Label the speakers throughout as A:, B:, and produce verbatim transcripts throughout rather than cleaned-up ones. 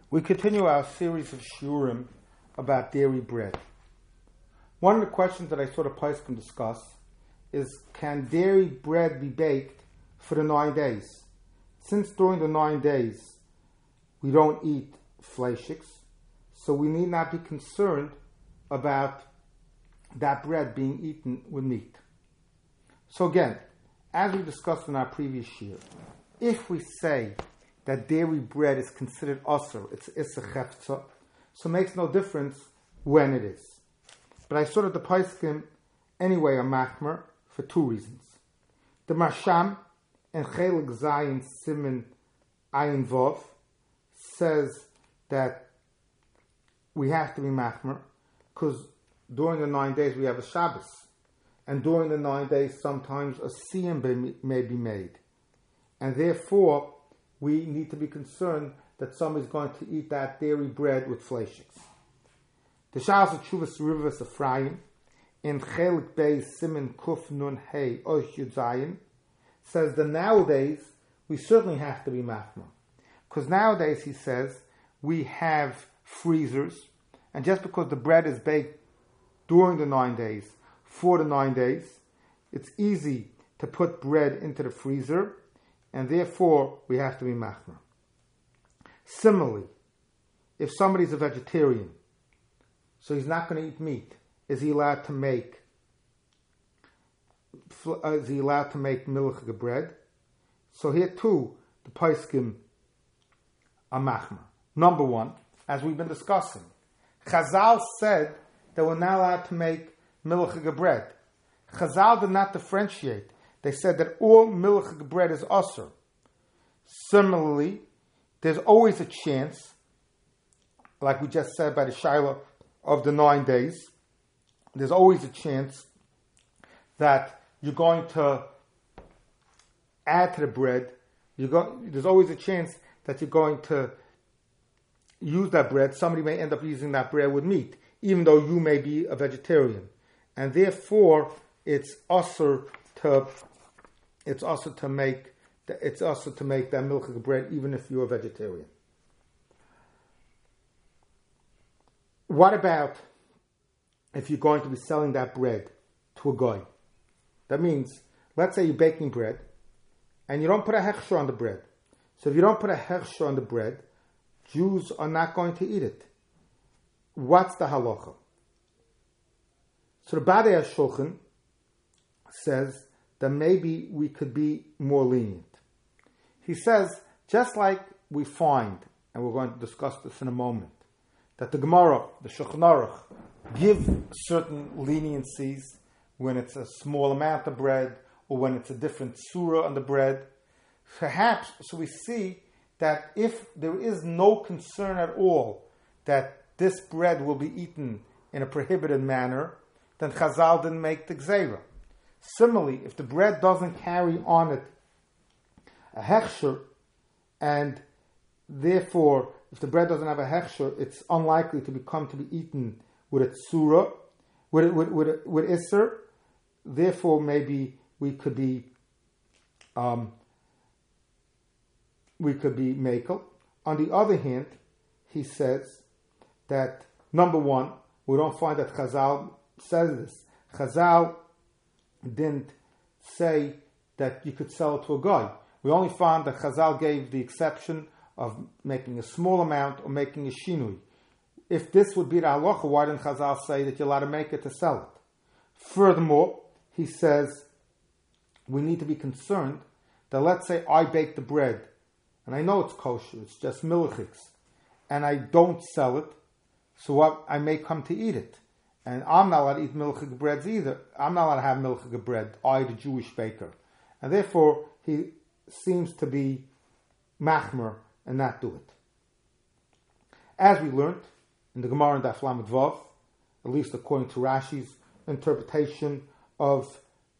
A: We continue our series of shiurim about dairy bread. One of the questions that I saw the Pais can discuss is, can dairy bread be baked for the nine days? Since during the nine days we don't eat fleishiks, so we need not be concerned about that bread being eaten with meat. So again, as we discussed in our previous year, if we say that dairy bread is considered asur, it's issa chefza, so it makes no difference when it is. But I saw that the Paiskim anyway are machmer for two reasons. The Marsham and Chelik Zayin Simin Ayin Vov says that we have to be machmer because during the nine days we have a Shabbos, and during the nine days sometimes a siyum may be made, and therefore we need to be concerned that somebody's going to eat that dairy bread with fleishiks. The Shas of Chuvas Rivas Ephraim in Chelik Beis Simin Kuf Nun Hey Osh Yud Zayin says that nowadays we certainly have to be machmer, because nowadays, he says, we have freezers, and just because the bread is baked during the nine days, for the nine days, it's easy to put bread into the freezer, and therefore we have to be machmer. Similarly, if somebody's a vegetarian, so he's not going to eat meat, is he allowed to make is he allowed to make milchig bread? So here too, the Paiskim are machmer. Number one, as we've been discussing, Chazal said that we're not allowed to make milchig bread. Chazal did not differentiate. They said that all milchig bread is asur. Similarly, there's always a chance, like we just said by the Shiloh of the nine days, there's always a chance that you're going to add to the bread. You go, there's always a chance that you're going to use that bread. Somebody may end up using that bread with meat, even though you may be a vegetarian, and therefore it's asur to it's also to make it's also to make that milchig bread, even if you're a vegetarian. What about if you're going to be selling that bread to a guy? That means, let's say you're baking bread, and you don't put a hechsher on the bread. So if you don't put a hechsher on the bread, Jews are not going to eat it. What's the halacha? So the Badei HaShulchan says that maybe we could be more lenient. He says, just like we find, and we're going to discuss this in a moment, that the Gemara, the Shulchan Aruch, give certain leniencies when it's a small amount of bread or when it's a different surah on the bread. Perhaps, so we see that if there is no concern at all that this bread will be eaten in a prohibited manner, then Chazal didn't make the gzeira. Similarly, if the bread doesn't carry on it a hechsher, and therefore, if the bread doesn't have a hechsher, it's unlikely to become to be eaten with a surah, with with with, with isser. Therefore, maybe we could be um, we could be makel. On the other hand, he says that number one, we don't find that Chazal says this. Chazal didn't say that you could sell it to a guy. We only found that Chazal gave the exception of making a small amount or making a shinui. If this would be the halacha, why didn't Chazal say that you're allowed to make it to sell it? Furthermore, he says we need to be concerned that, let's say I bake the bread, and I know it's kosher, it's just milchiks, and I don't sell it, so what, I may come to eat it. And I'm not allowed to eat milchig breads either. I'm not allowed to have milchig bread, I, the Jewish baker. And therefore, he seems to be machmer and not do it. As we learned in the Gemara in Daf Lamed Vav, at least according to Rashi's interpretation of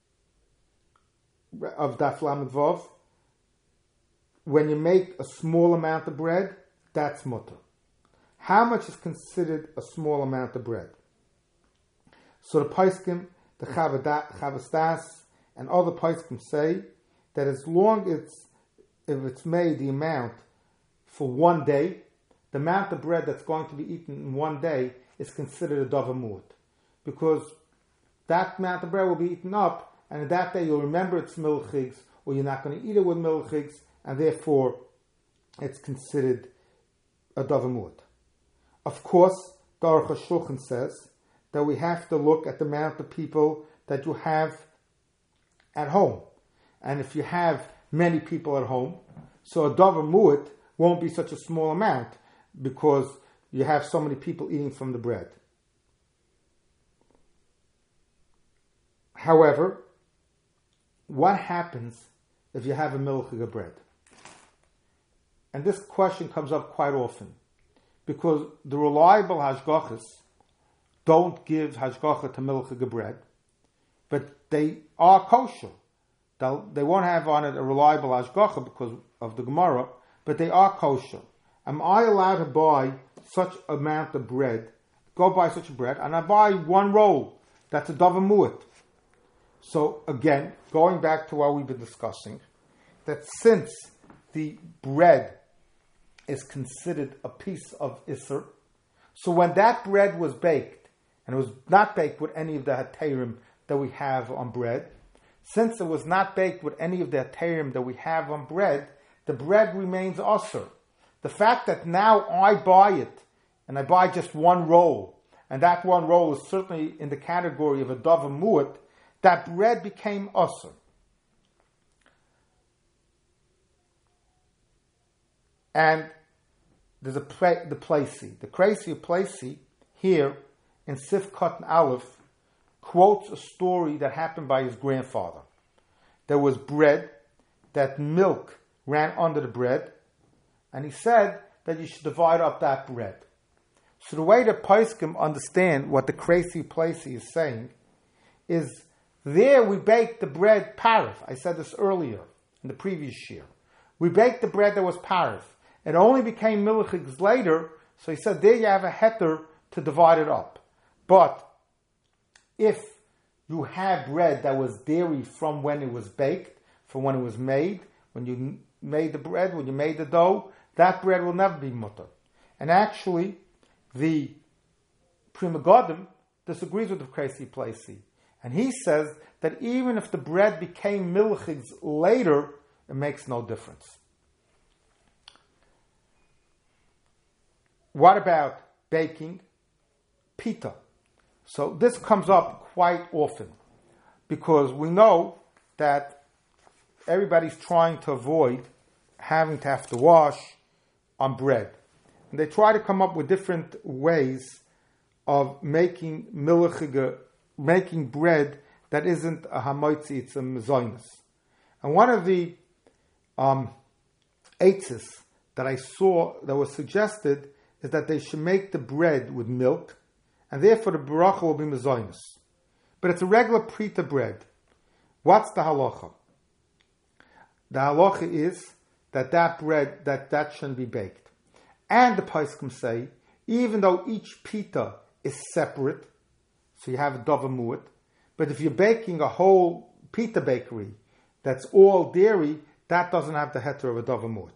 A: of Daf Lamed Vav, when you make a small amount of bread, that's mutter. How much is considered a small amount of bread? So the Paiskim, the Chavas Das, and other Paiskim say that as long as if it's made the amount for one day, the amount of bread that's going to be eaten in one day is considered a davar mu'at, because that amount of bread will be eaten up, and in that day you'll remember it's milchigs, or you're not going to eat it with milchigs, and therefore it's considered a davar mu'at. Of course, the Aruch HaShulchan says that we have to look at the amount of people that you have at home. And if you have many people at home, so a davar mu'at won't be such a small amount because you have so many people eating from the bread. However, what happens if you have a milchig of bread? And this question comes up quite often, because the reliable hashgachas don't give hashgacha to milchig of bread, but they are kosher. They'll, they won't have on it a reliable hashgacha because of the Gemara, but they are kosher. Am I allowed to buy such amount of bread, go buy such a bread, and I buy one roll? That's a davar mu'at. So again, going back to what we've been discussing, that since the bread is considered a piece of Isser, so when that bread was baked, and it was not baked with any of the heterim that we have on bread, since it was not baked with any of the heterim that we have on bread, the bread remains Asr. The fact that now I buy it, and I buy just one roll, and that one roll is certainly in the category of a davar mu'at, that bread became Asr. And there's a pla- the Placey. The Crazy Placey here in Sif Katan Aleph quotes a story that happened by his grandfather. There was bread, that milk ran under the bread, and he said that you should divide up that bread. So the way that Poskim understand what the Crazy Placey is saying is, there we baked the bread parif. I said this earlier in the previous year. We baked the bread that was parif. It only became milchigs later, so he said there you have a heter to divide it up. But if you have bread that was dairy from when it was baked, from when it was made, when you made the bread, when you made the dough, that bread will never be mutter. And actually, the Pri Megadim disagrees with the Crazy Placey. And he says that even if the bread became milchigs later, it makes no difference. What about baking pita? So this comes up quite often, because we know that everybody's trying to avoid having to have to wash on bread. And they try to come up with different ways of making milchiga, making bread that isn't a hamoitzi, it's a mezainis. And one of the um, eitzes that I saw that was suggested is that they should make the bread with milk, and therefore the bracha will be mezainis. But it's a regular pita bread. What's the halacha? The halacha is that that bread, that that shouldn't be baked. And the poskim say, even though each pita is separate, so you have a davar mu'at, but if you're baking a whole pita bakery that's all dairy, that doesn't have the heter of a davar mu'at.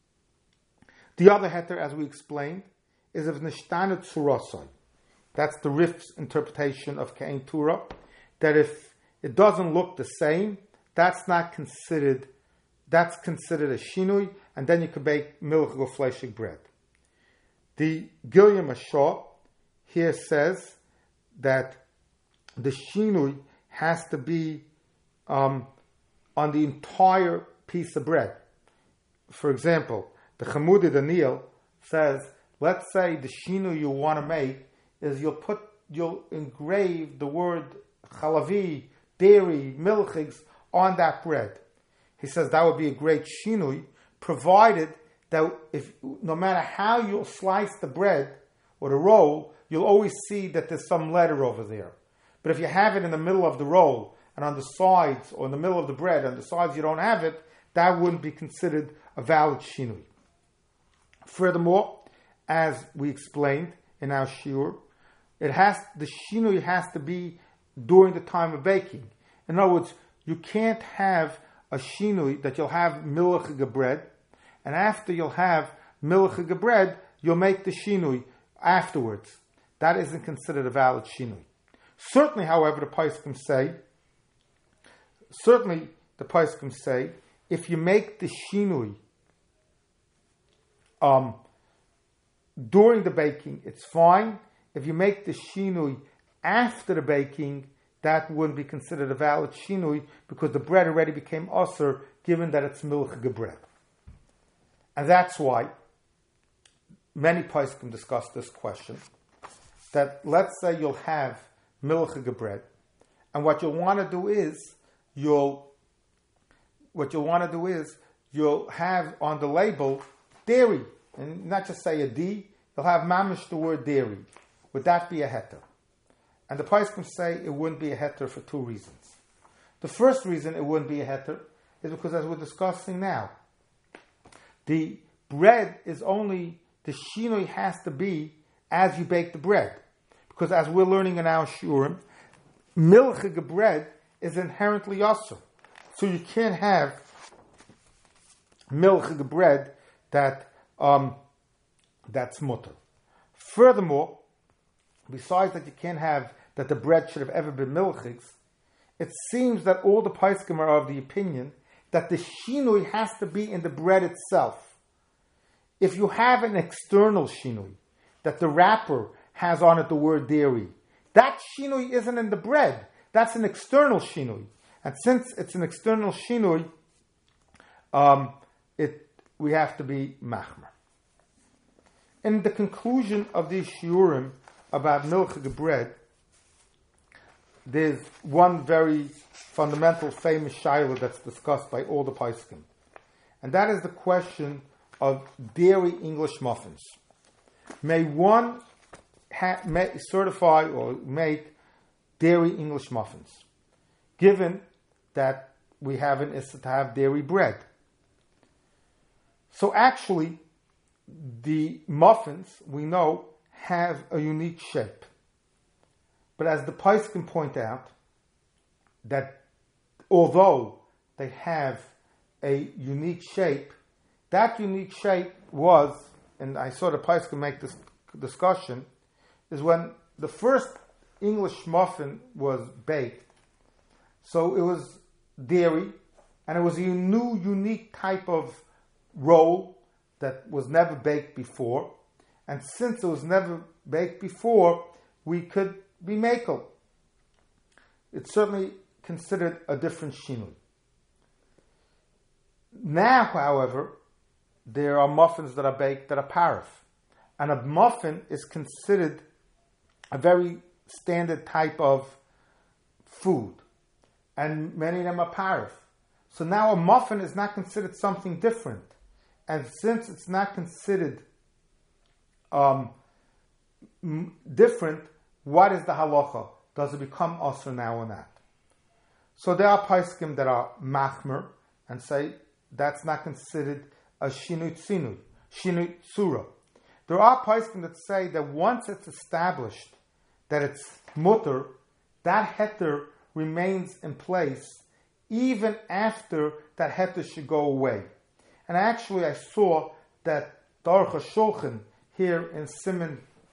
A: The other heter, as we explained, is of nishtana tzurasai. That's the Rif's interpretation of Ke'en Tura, that if it doesn't look the same, that's not considered, that's considered a shinui, and then you can bake milch or fleshig bread. The Gilya Mashah here says that the shinui has to be um, on the entire piece of bread. For example, the Chamudi Daniel says, let's say the shinui you want to make is you'll put, you'll engrave the word chalavi, dairy, milchigs on that bread. He says that would be a great shinui, provided that if no matter how you'll slice the bread or the roll, you'll always see that there's some letter over there. But if you have it in the middle of the roll and on the sides, or in the middle of the bread, on the sides you don't have it, that wouldn't be considered a valid shinui. Furthermore, as we explained in our shiur, it has the shinui has to be during the time of baking. In other words, you can't have a shinui that you'll have milchiga bread, and after you'll have milchiga bread, you'll make the shinui afterwards. That isn't considered a valid shinui. Certainly, however, the Poskim say, certainly the Poskim say, if you make the shinui um, during the baking, it's fine. If you make the shinui after the baking, that wouldn't be considered a valid shinui because the bread already became aser, given that it's milchige bread. And that's why many poskim discuss this question, that let's say you'll have milchige bread, and what you'll want to do is, you'll, what you'll want to do is, you'll have on the label dairy, and not just say a D, you'll have mamish the word dairy. Would that be a heter? And the poskim say it wouldn't be a heter for two reasons. The first reason it wouldn't be a heter is because, as we're discussing now, the bread is only, the shinui has to be as you bake the bread. Because as we're learning in our shurim, milchige bread is inherently yasser. So you can't have milchige bread that um, that's mutter. Furthermore, besides that you can't have that the bread should have ever been milchigs, it seems that all the poskim are of the opinion that the shinui has to be in the bread itself. If you have an external shinui, that the wrapper has on it the word dairy, that shinui isn't in the bread. That's an external shinui. And since it's an external shinui, um, it we have to be machmer. In the conclusion of these shiurim about milchige bread, there's one very fundamental, famous shaila that's discussed by all the poskim, and that is the question of dairy English muffins. May one ha- may certify or make dairy English muffins, given that we have an issa to have dairy bread? So actually, the muffins, we know, have a unique shape. But as the poskim point out, that although they have a unique shape, that unique shape was, and I saw the poskim make this discussion, is when the first English muffin was baked. So it was dairy, and it was a new, unique type of roll that was never baked before. And since it was never baked before, we could be makel. It's certainly considered a different shinui. Now, however, there are muffins that are baked that are parif. And a muffin is considered a very standard type of food. And many of them are parif. So now a muffin is not considered something different. And since it's not considered um, m- different, what is the halacha? Does it become asr now or not? So there are poskim that are machmer and say that's not considered a shinui tzinu, shinui tsura. There are poskim that say that once it's established that it's mutter, that heter remains in place even after that heter should go away. And actually I saw that Aruch HaShulchan here in Siman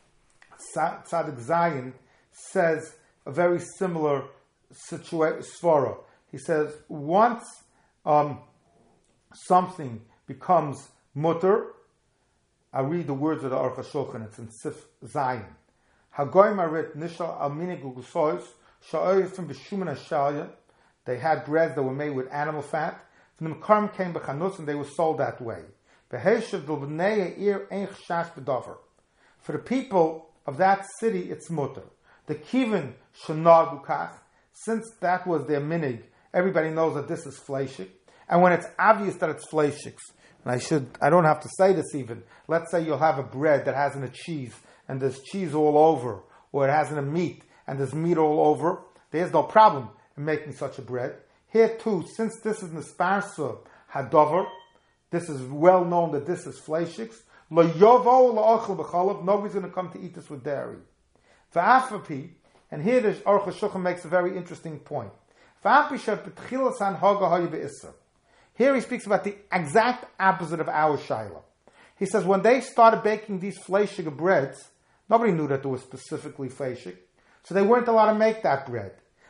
A: Tzadik Zayin says a very similar situation, svara. He says, once um, something becomes mutter, I read the words of the Aruch HaShulchan, it's in Sif Zayin. Hagoyim arit nishal al minig ugusois, sha'oyifim b'shuman ha'shalya. They had breads that were made with animal fat. From the Mekarim came b'chanutz, and they were sold that way. V'heishav d'lbnei ir ein chashash b'dover. For the people of that city, it's mutter. The kivin shenagu kach, since that was their minig, everybody knows that this is fleishik. And when it's obvious that it's fleishiks, and I should, I don't have to say this even. Let's say you'll have a bread that hasn't a cheese, and there's cheese all over, or it hasn't a meat, and there's meat all over. There's no problem in making such a bread. Here too, since this is nisparsa hadover, this is well known that this is fleishiks. Lo yovo la'ochel b'cholav. Nobody's going to come to eat this with dairy. Va'afapi, and here the Aruch HaShulchan makes a very interesting point. Va'afapi shev b'tchilas hanhaga hayu be'isser. Here he speaks about the exact opposite of our shaila. He says when they started baking these fleishig breads, nobody knew that they were specifically fleishig, so they weren't allowed to make that bread.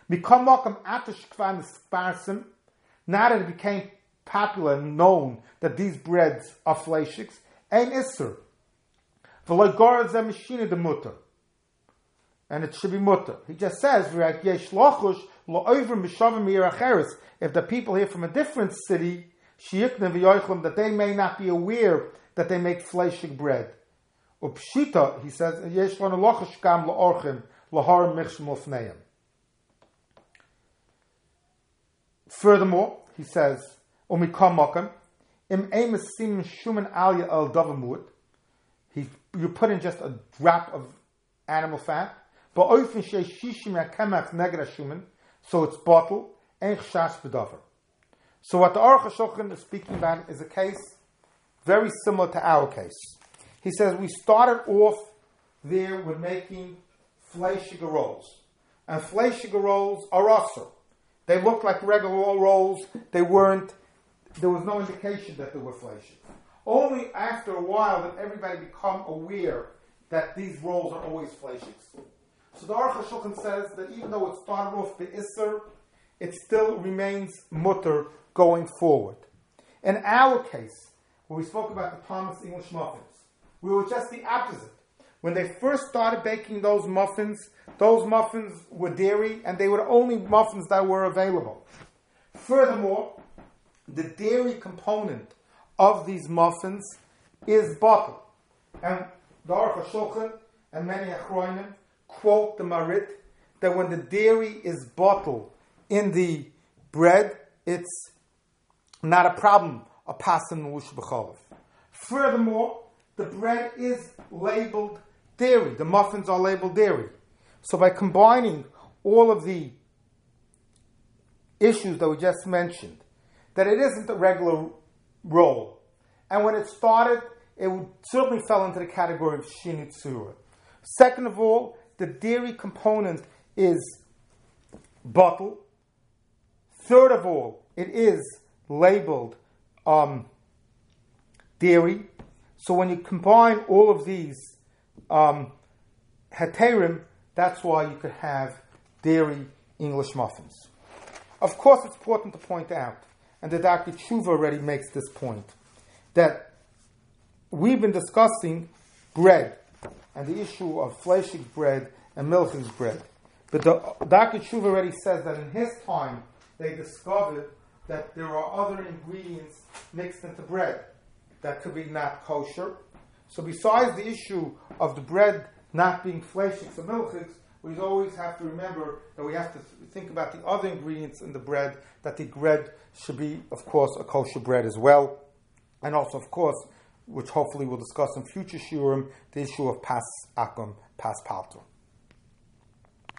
A: Now that it became popular and known that these breads are fleishigs, ein isser. The mutter. And it should be mutter. He just says, if the people here from a different city, that they may not be aware that they make fleishig bread. Upshita, he says, furthermore, he says, he, you put in just a drop of animal fat, so it's bottled, so what the Aruch HaShulchan is speaking about is a case very similar to our case. He says we started off there with making fleishig rolls. And fleishig rolls are also. They looked like regular rolls. They weren't, there was no indication that they were fleishig. Only after a while did everybody become aware that these rolls are always fleishigs. So the Aruch HaShulchan says that even though it started off the Isser, it still remains mutter going forward. In our case, where we spoke about the Thomas English muffins, we were just the opposite. When they first started baking those muffins, those muffins were dairy, and they were the only muffins that were available. Furthermore, the dairy component of these muffins is butter. And the Aruch HaShulchan and many Achronim quote the Marit that when the dairy is bottled in the bread, it's not a problem, a pasan mush b'cholav. Furthermore, the bread is labeled dairy. The muffins are labeled dairy. So by combining all of the issues that we just mentioned, that it isn't a regular roll. And when it started, it certainly fell into the category of shinitzura. Second of all, the dairy component is bottled. Third of all, it is labeled um, dairy. So when you combine all of these um, heterim, that's why you could have dairy English muffins. Of course, it's important to point out, and the Doctor Tshuva already makes this point, that we've been discussing bread and the issue of fleishig bread and milchig bread. But the Doctor Tshuva already says that in his time, they discovered that there are other ingredients mixed into bread that could be not kosher. So besides the issue of the bread not being fleishigs or milchigs, we always have to remember that we have to think about the other ingredients in the bread, that the bread should be, of course, a kosher bread as well. And also, of course, which hopefully we'll discuss in future shiurim, the issue of pas akum, pas palto.